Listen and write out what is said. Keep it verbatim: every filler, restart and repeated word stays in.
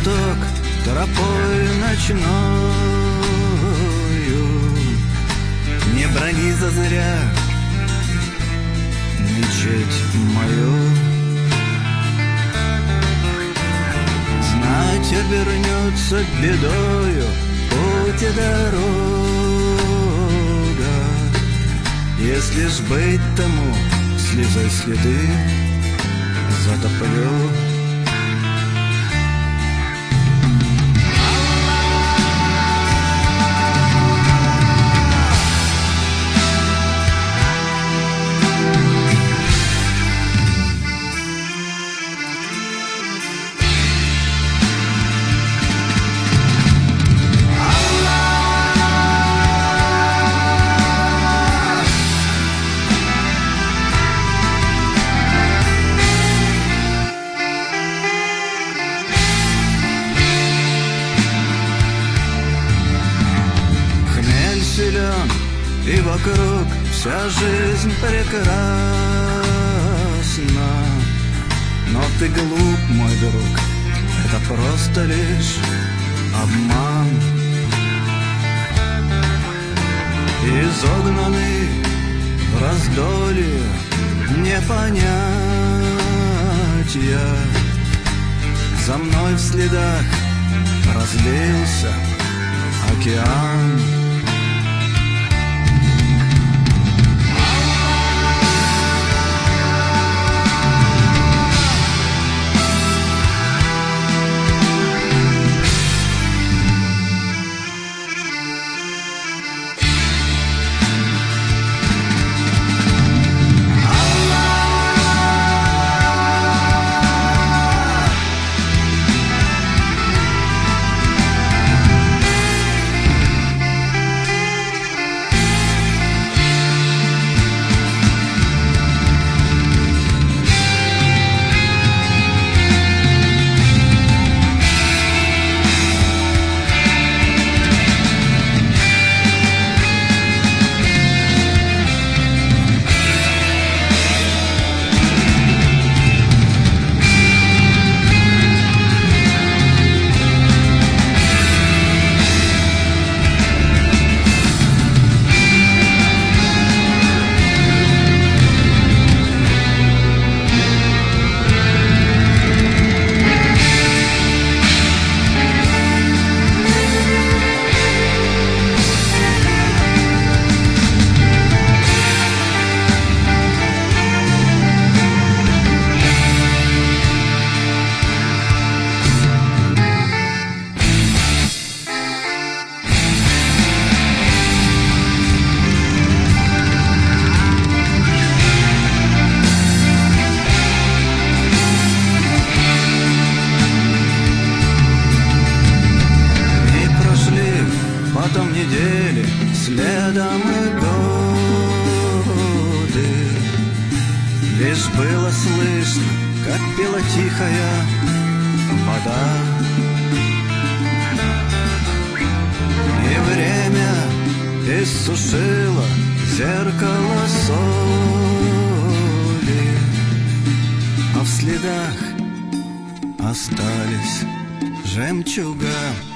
восток тропой ночною. Не брони зазря мечеть мою. Знать обернется бедою путь и дорога, если ж быть тому слезой следы затоплю. И вокруг вся жизнь прекрасна, но ты глуп, мой друг, это просто лишь обман. Изогнанный в раздолье непонятия, за мной в следах разлился океан. Потом недели, следом и годы. Лишь было слышно, как пела тихая вода. И время иссушило зеркало соли, а в следах остались жемчуга.